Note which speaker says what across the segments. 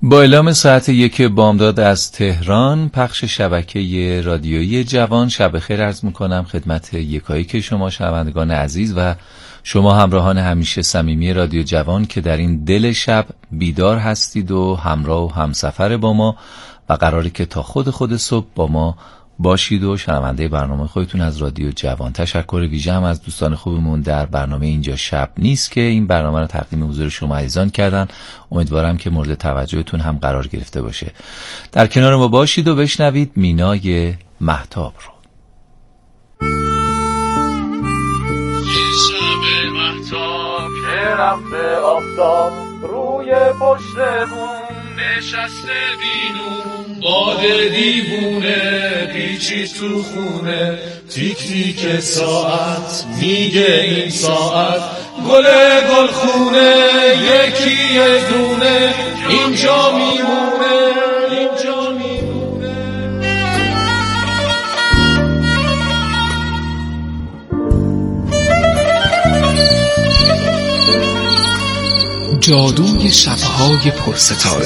Speaker 1: با اعلام ساعت 1 بامداد از تهران، پخش شبکه رادیویی جوان شب خیر عرض میکنم خدمت یکایک شما شنوندگان عزیز و شما همراهان همیشه صمیمی رادیو جوان که در این دل شب بیدار هستید و همراه و همسفر با ما و قراره که تا خود صبح با ما باشید و شنونده برنامه خودتون از رادیو جوان. تشکر ویژه هم از دوستان خوبمون در برنامه اینجا شب نیست که این برنامه رو تقدیم حضور شما عزیزان کردن. امیدوارم که مورد توجهتون هم قرار گرفته باشه. در کنار ما باشید و بشنوید مینای مهتاب رو.
Speaker 2: شب مهتاب که رفته آفتاب روی پشت بوم نشسته بینون باد دیوونه پیچی تو خونه تیک تیک ساعت میگه این ساعت گل خونه یکی یه دونه اینجا میمونه اینجا میمونه.
Speaker 3: جادوی شبهای پرستاره.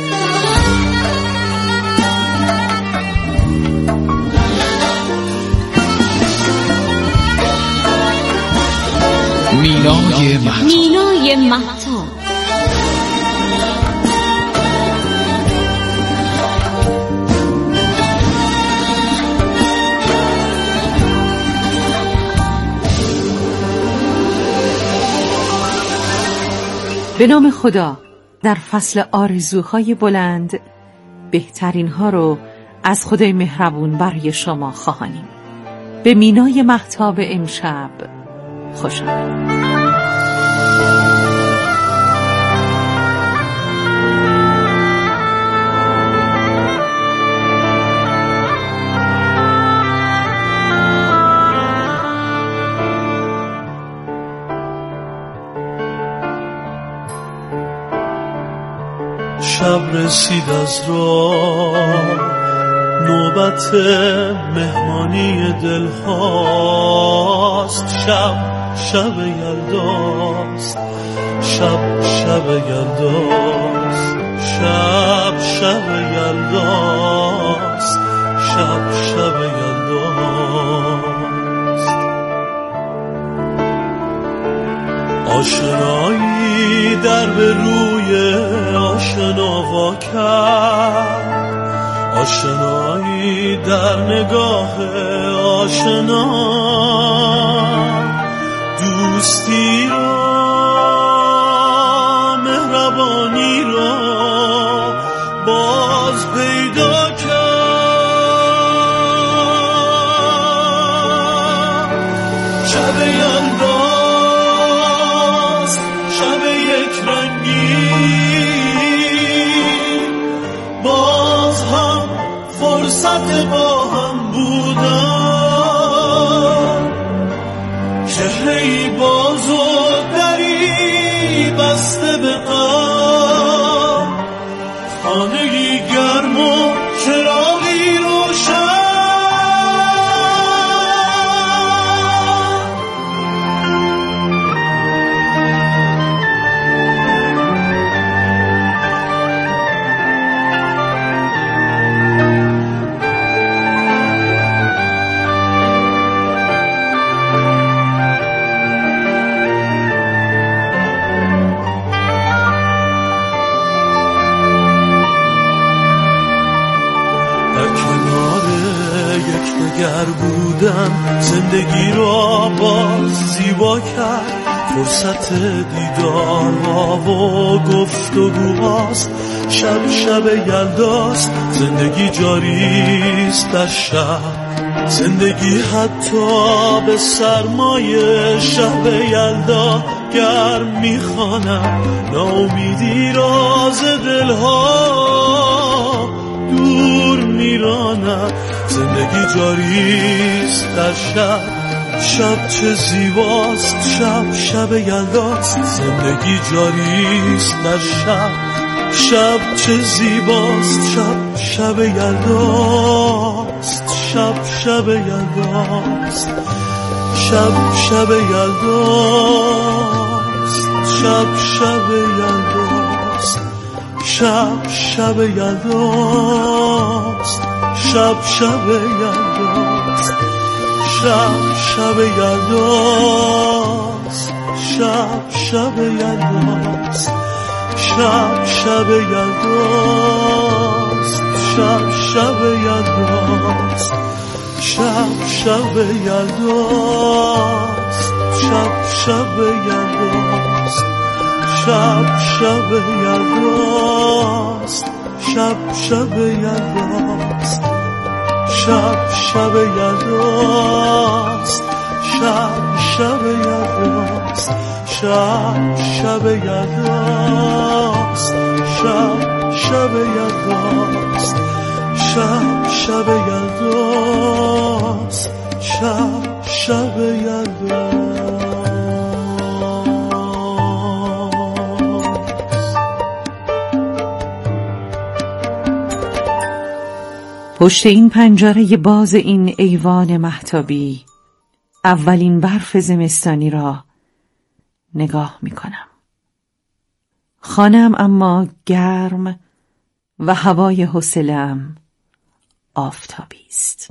Speaker 3: مینای مهتاب.
Speaker 4: به نام خدا. در فصل آرزوهای بلند بهترین ها رو از خدای مهربون برای شما خواهانیم. به مینای مهتاب امشب خوش آمدید.
Speaker 5: شب رسید از راه نوبت مهمانی دل هاست. شب یلداست شب یلداست شب یلداست شب یلداست. آشنایی در به روی آشنا وا کرد، آشنایی در نگاه آشنا، دوستی را مهربانی را باز پیدا کرد. شب یلداست شب یک رنگی، باز هم فرصت با هم بودن، چهره‌ای باز و دری بسته به غم، خانه‌ای گرم و چراغی روشن. گر بودن زندگی را باز زیبا کرد، فرصت دیدارها و گفتگوهاست. شب یلداست، زندگی جاریست در شب، زندگی حتی به سرمایه شب یلدا گرم میخواند، ناامیدی راز دلها دور میراند. زندگی جاریست در شب چه زیباست، شب یلداست. زندگی جاریست در شب چه زیباست، شب یلداست. شب یلداست شب یلداست شب یلداست شب شب یلداست، شب شب یلداست، شب شب یلداست، شب شب یلداست، شب شب یلداست، شب شب یلداست، شب شب یلداست، شب شب یلداست، شب شب یلداست، شب شب یلداست، شب شب یلداست، شب شب یلداست، شب شب یلداست، شب شب یلداست، شب شب یلداست، شب شب یلداست.
Speaker 4: پشت این پنجره باز این ایوان مهتابی اولین برف زمستانی را نگاه می کنم. خانه‌ام اما گرم و هوای حوصله‌ام آفتابی است.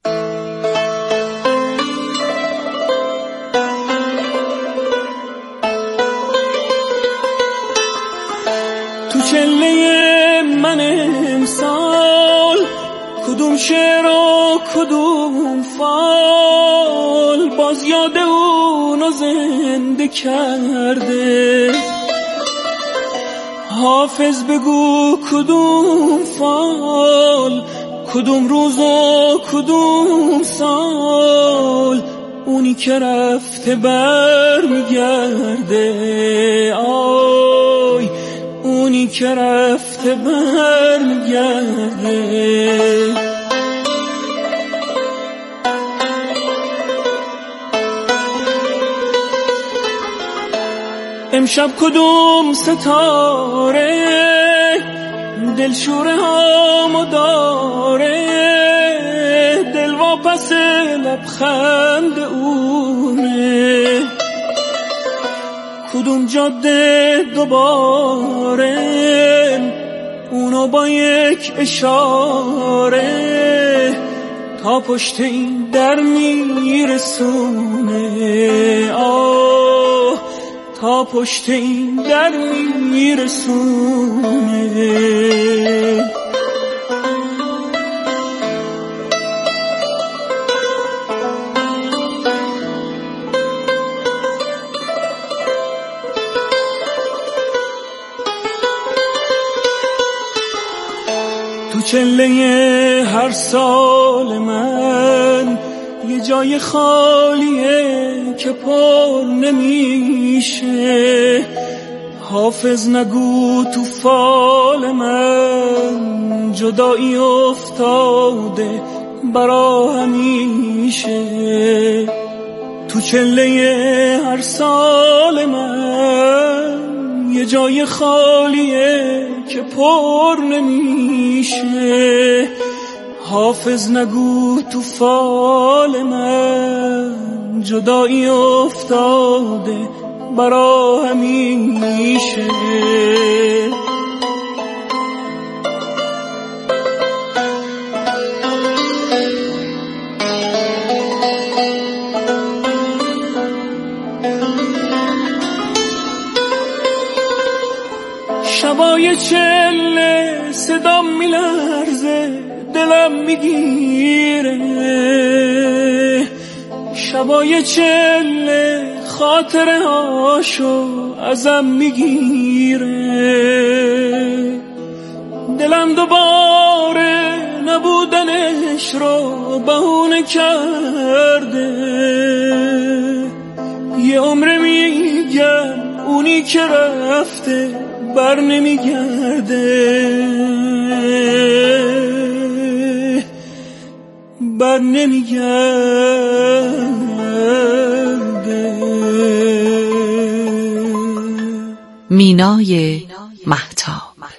Speaker 5: تو چله من امسال کدوم شعر و کدوم فال باز یاد اونو زنده کرده. حافظ بگو کدوم فال، کدوم روز و کدوم سال، اونی که رفته بر میگرده. آی اونی که رفته بر میگرده. امشب کدوم ستاره دلشوره هامو داره، دل واپس لبخند اونه. کدوم جاده دوباره اونو با یک اشاره تا پشت این در میرسونه. آه تا پشت این در میرسونه. تو چله هر سال من یه جای خالیه که پر نمیشه. حافظ نگو تو فال من جدایی افتاده برا همیشه. تو چله هر سال من یه جای خالیه که پر نمیشه. حافظ نگو تو فال من جدایی افتاده برا همیشه. شبای چله صدام میلرزه دلم میگیره. شبای چله خاطره هاشو ازم میگیره. دلم دوباره نبودنش رو بهونه کرده. یه عمر میگم اونی که رفته بر نمیگرده، بر نمیگرده.
Speaker 4: مینای مهتاب.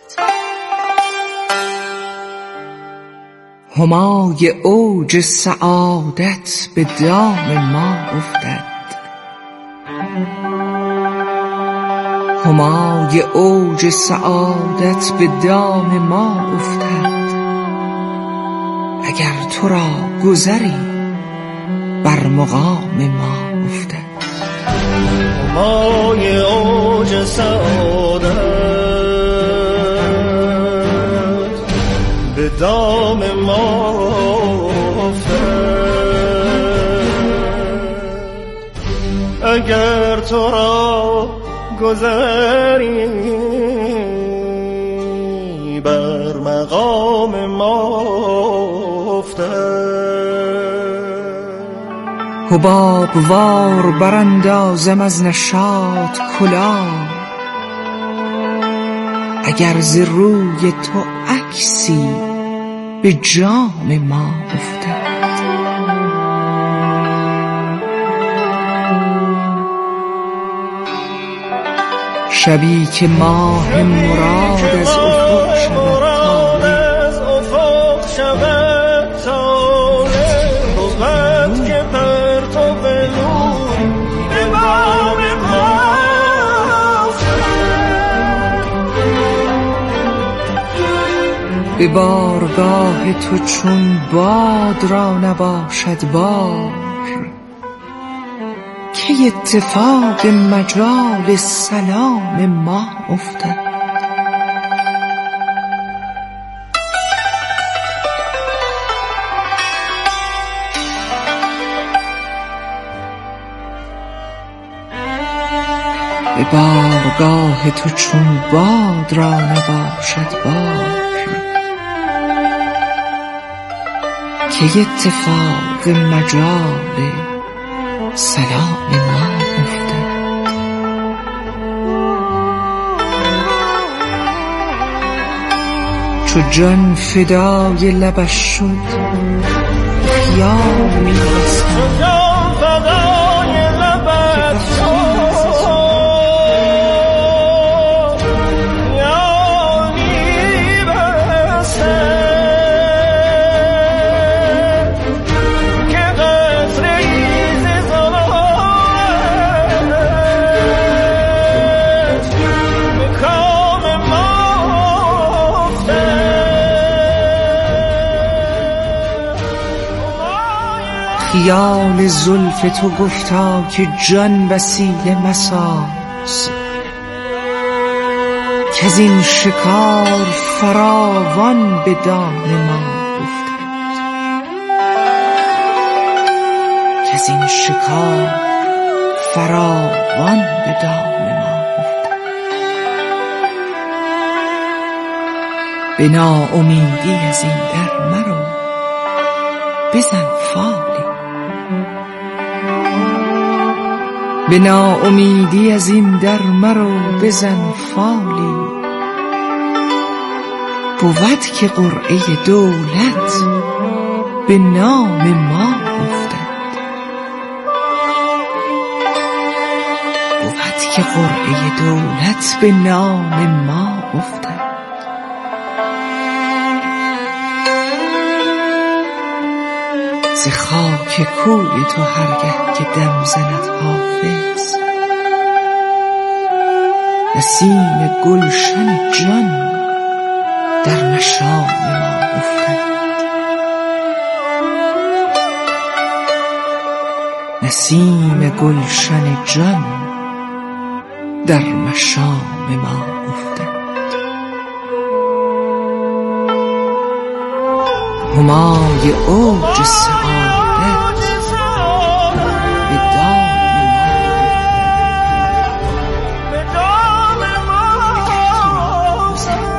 Speaker 3: همای اوج سعادت به دام ما افتد. همای اوج سعادت به دام ما افتد، اگر تو را گذری بر مقام ما افتد.
Speaker 5: همای اوج سعادت به دام ما افتد، اگر تو را گذری بر مقام ما افتد.
Speaker 3: حباب وار براندازم از نشاط کلاه، اگر ز روی تو عکسی به جام ما افتد. شبی که ماه مراد از افق شود تاره، روزت که پرتو به نور به بام ما به بارگاه تو چون باد را نباشد بار، که اتفاق مجال سلام ما افتد. به بارگاه تو چون باد را نباشد بار، که اتفاق مجال سلام ما افتد. چو جان فدای لبش شد خیال می رسم، خیال زلف تو گفتا که جان وسیله مساز، که از این شکار فراوان به دام ما افتد، که از این شکار فراوان به دام ما افتد. به ناامیدی از این در مرو بزن فالی، به ناامیدی از این در مرو بزن فالی، بود که قرعه دولت به نام ما افتد، بود که قرعه دولت به نام ما افتد. ز خاک کوی تو هرگه که دم زند حافظ، نسیم گلشن جان در مشام ما افتد، نسیم گلشن جان در مشام ما افتد. همای اوج سعادت به دام ما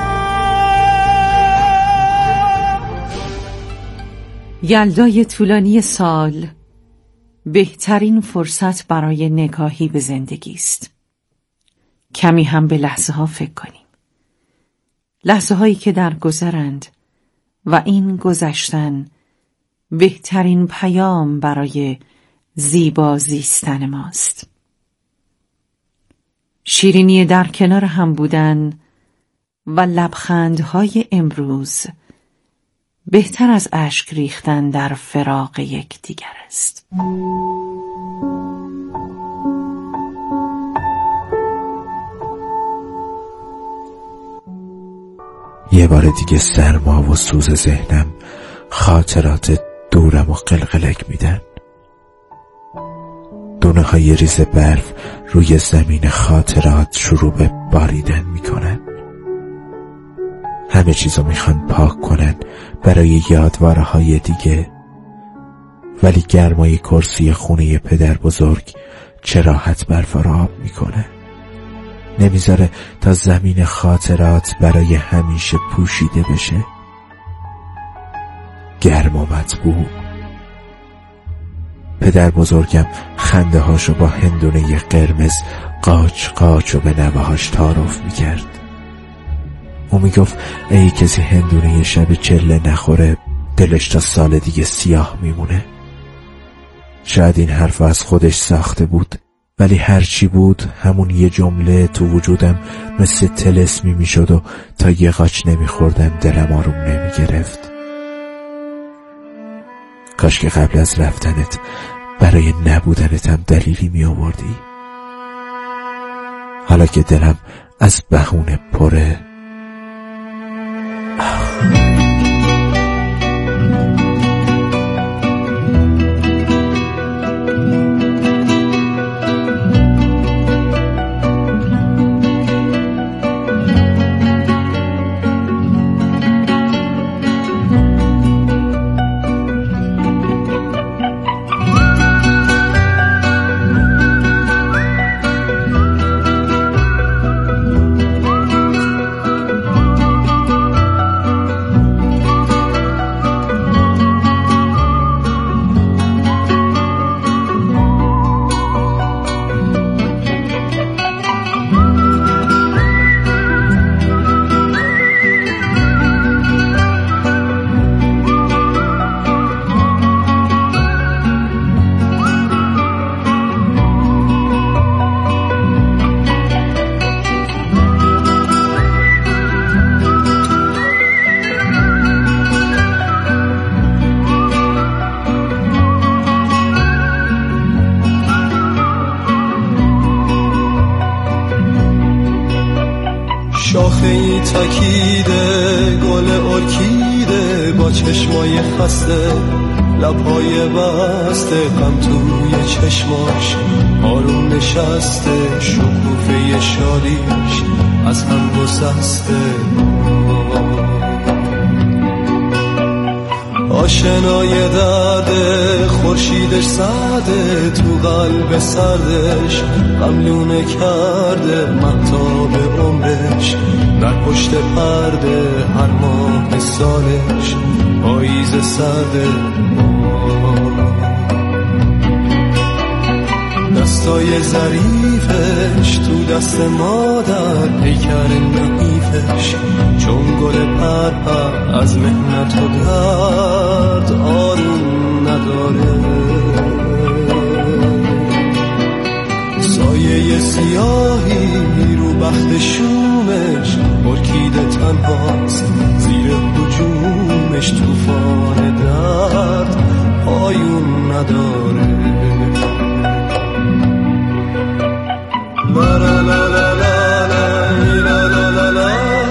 Speaker 4: یلدای طولانی سال بهترین فرصت برای نگاهی به زندگی است. کمی هم به لحظه ها فکر کنیم، لحظه هایی که در گذرند و این گذشتن بهترین پیام برای زیبا زیستن ماست. شیرینی در کنار هم بودن و لبخندهای امروز بهتر از اشک ریختن در فراق یکدیگر است.
Speaker 6: یه بار دیگه سرما و سوز ذهنم خاطرات دورم و قلقلک میدن. دونه های ریز برف روی زمین خاطرات شروع به باریدن میکنن. همه چیزو میخوان پاک کنن برای یادواره های دیگه، ولی گرمای کرسی خونه پدر بزرگ چه راحت برف را آب میکنه. نمیذاره تا زمین خاطرات برای همیشه پوشیده بشه. گرم و مطبوع. پدر بزرگم خنده هاشو با هندونه قرمز قاچ قاچ و به نوهاش تعارف میکرد. او میگفت ای کسی هندونه شب چله نخوره دلش تا سال دیگه سیاه میمونه. شاید این حرف از خودش ساخته بود، ولی هرچی بود همون یه جمله تو وجودم مثل طلسمی میشد و تا یه قاچ نمیخوردم دلم آروم نمیگرفت. کاش که قبل از رفتنت برای نبودنتم دلیلی می آوردی. حالا که دلم از بهونه پره.
Speaker 5: شاخه‌ای تکیده گل ارکیده با چشمای خسته، لبهای بسته، غم توی چشماش آروم نشسته، شکوفه شادیش از هم گسسته. آشنای درده خورشیدش سرده، تو قلب سردش غملونه کرده، مهتاب عمرش در پشت پرده، هر ماه سالش پاییز سرده. دستای ظریفش تو دست مادر، پیکر نحیفش چون گل پرپر، از محنت و درد آروم نداره. سایه سیاهی رو بخت شومش، ارکیده تنهاست زیر هجومش، طوفان درد پایون نداره. لا لا لا لا لا لا لا لا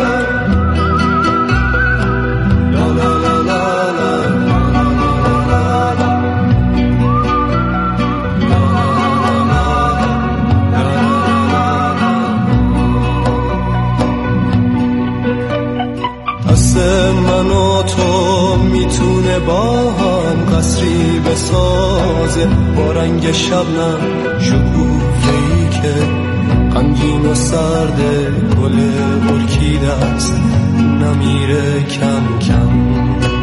Speaker 5: دست من و تو میتونه با هم قصری بسازه، با رنگ شبنم شکوفه‌ای که غمگین و سرده، گل ارکیده است نمیره کم کم.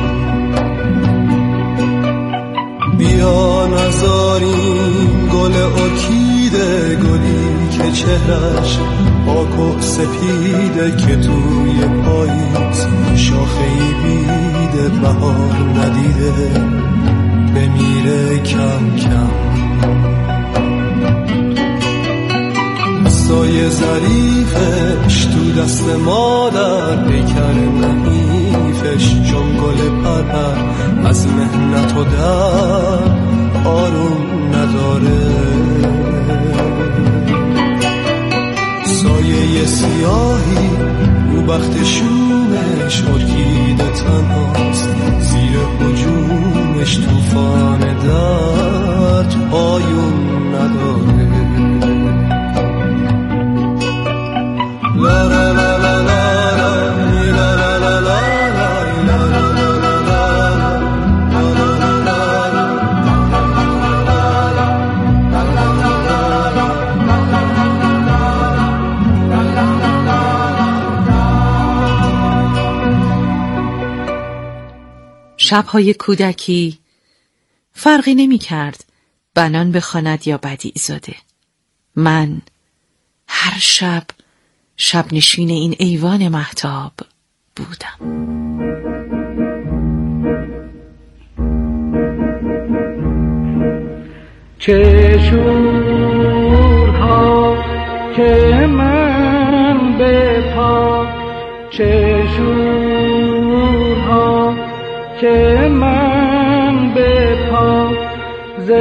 Speaker 5: بیا نذاریم گل ارکیده، گلی که چهرش پاک و سپیده، که توی پاییز شاخه‌ای بیده، بهار ندیده بمیره کم کم. دستای ظریفش تو دست مادر، پیکر نحیفش چون گل پرپر، از محنت و درد آروم نداره. سایه سیاهی رو وقت شومش ارکیده تنهاست، زیر هجومش توفان درد پایون نداره. لا لا لا لا
Speaker 4: شب‌های کودکی فرقی نمی کرد بنان بخواند یا بدیع‌زاده. من هر شب نشین این ایوان مهتاب بودم.
Speaker 7: چه شورها که من به پا، چه شورها که من به پا ز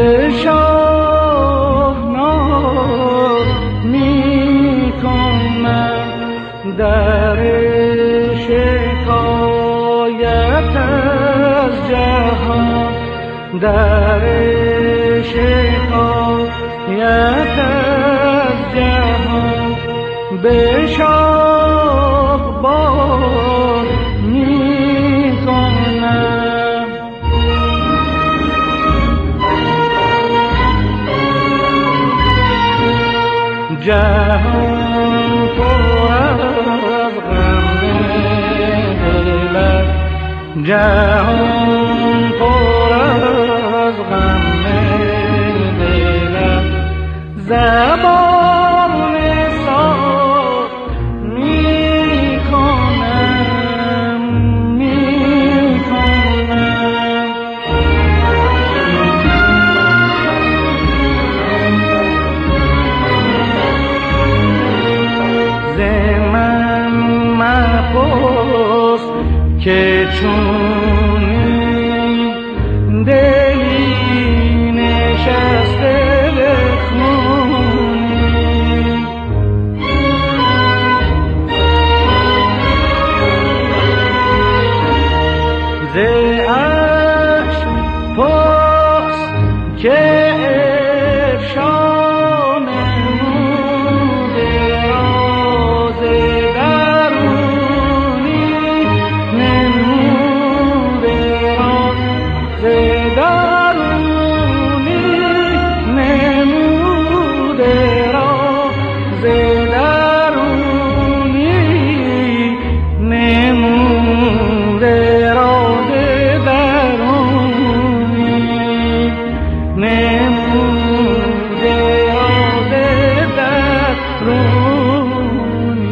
Speaker 7: شاهناز می کنم، در شکایت از جهان، در شکایت از جهان به شاهباز می کنم. جهان پر از غم دلت، جهان پر از غم دلت، زبان ساز می کنم، می کنم. ز من مپرس که چونی دلی نشسته به خونی، ز عشق پرس که افشا نموده راز درونی، نموده راز درونی، نموده راز درونی، نموده راز درونی، نموده راز درونی.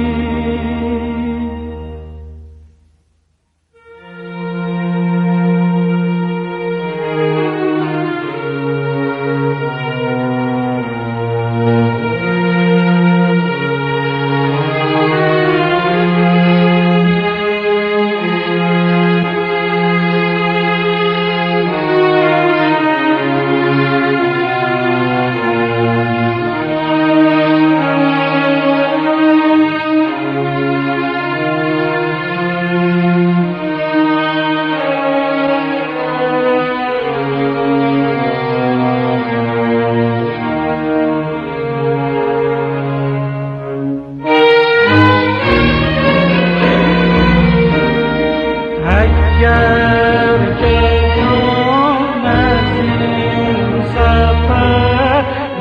Speaker 7: اگر که جان از این سفر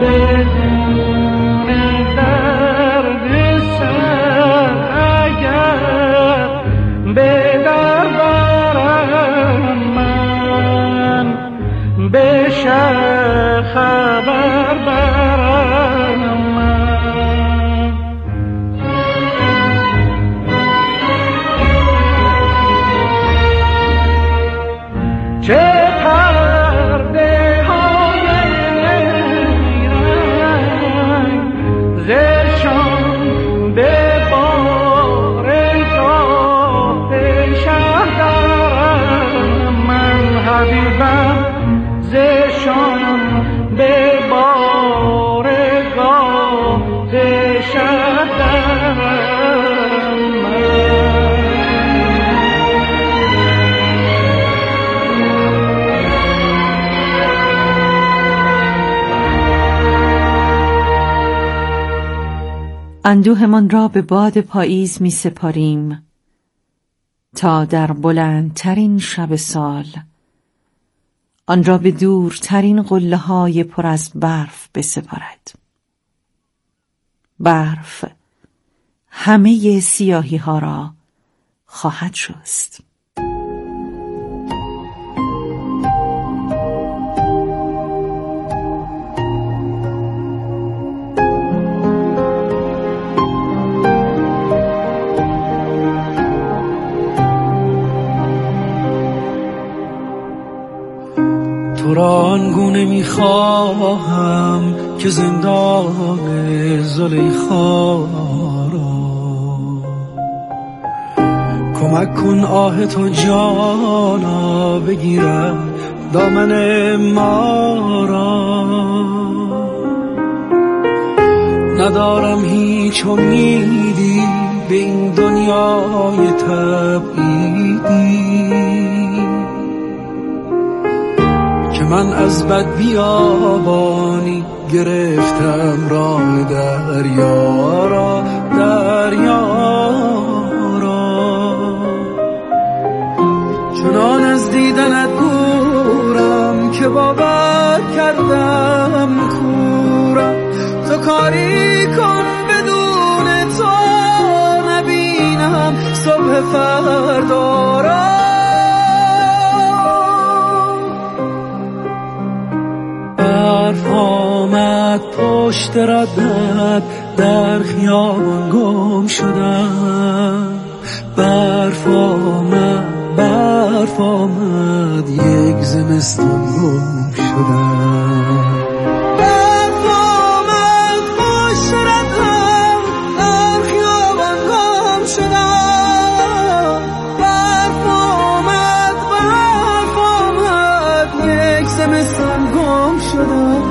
Speaker 7: بدون درد سر، اگر به در برم من، بشه خبر برم من. چه پرده های رنگ زشان به بارگاه شهر دارم من، حبیبم زشان به
Speaker 4: اندوهمان را به باد پاییز می سپاریم تا در بلندترین شب سال آن را به دورترین قله‌های پر از برف بسپارد. برف همه سیاهی‌ها را خواهد شست.
Speaker 5: تو را آنگونه میخواهم که زندان زلیخا را کمک کن آه تو جانا بگیرم دامن ما را. ندارم هیچ امیدی به این دنیای تبعیدی که من از بد بیابانی گرفتم راه دریا را چنان از دیدنت دورم که باور کردم کورم. تو کاری کن بدون تو نبینم صبح فردا را. برف آمد پشت ردت در خیابان گم شدم. برف آمد یک زمستان گم شدم. برف آمد پشت ردت در خیابان گم شدم. برف آمد یک زمستان گم شدم.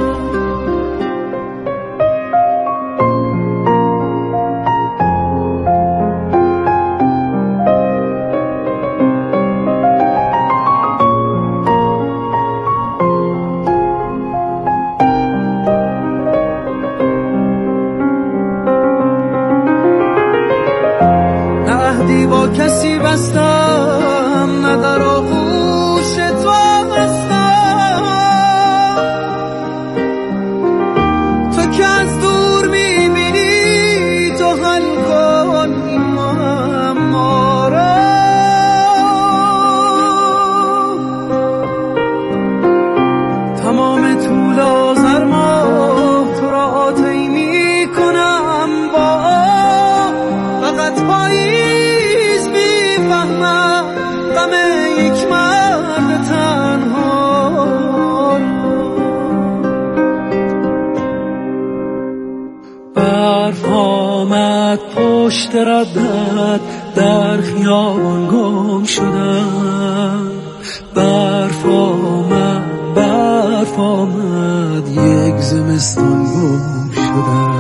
Speaker 5: با کسی بستم نه در آغوش تو هستم. تو که از دور میبینی تو حل کن این معما را. تمام طول آذر ماه تو را آتی میکنم با فقط پاییز میفهمم غم یک مرد تنها. برف آمد پشت ردت در خیابان گم شدم. برف آمد یک زمستان گم شدم.